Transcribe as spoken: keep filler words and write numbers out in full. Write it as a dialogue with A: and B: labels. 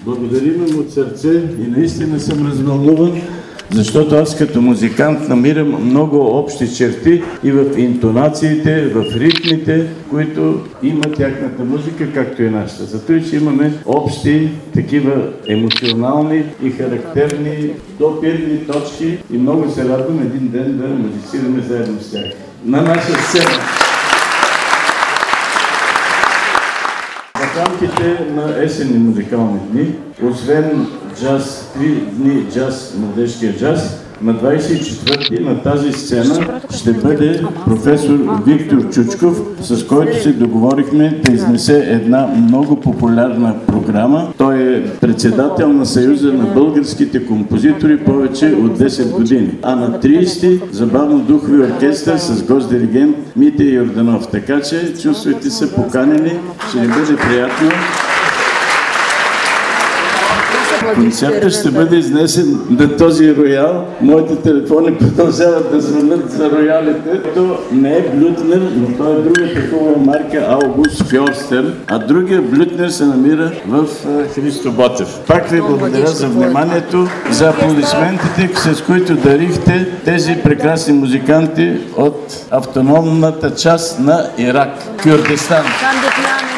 A: Благодарим му от сърце и наистина съм развълнуван, защото аз като музикант намирам много общи черти и в интонациите, в ритмите, които има тяхната музика, както и нашата. Зато и че имаме общи такива емоционални и характерни допирни точки и много се радвам един ден да музицираме заедно с тях. На наша сцена! В рамките на есенни музикални дни, освен джаз, три дни джаз, младежкия джаз, на двадесет и четвърти на тази сцена ще бъде професор Виктор Чучков, с който се договорихме да изнесе една много популярна програма. Той е председател на Съюза на българските композитори повече от десет години. А на тридесети забавно-духови оркестър с гост-диригент Митя Йорданов. Така че чувствайте се поканени, ще ни бъде приятно. Концертът ще бъде изнесен на този роял. Моите телефони продължават да звънят за роялите. То не е Блютнер, но то е друга такова марка Аугуст Фьорстер, а другия Блютнер се намира в Христо Ботев. Пак ви благодаря за вниманието, за аплодисментите, с които дарихте тези прекрасни музиканти от автономната част на Ирак, Кюрдистан.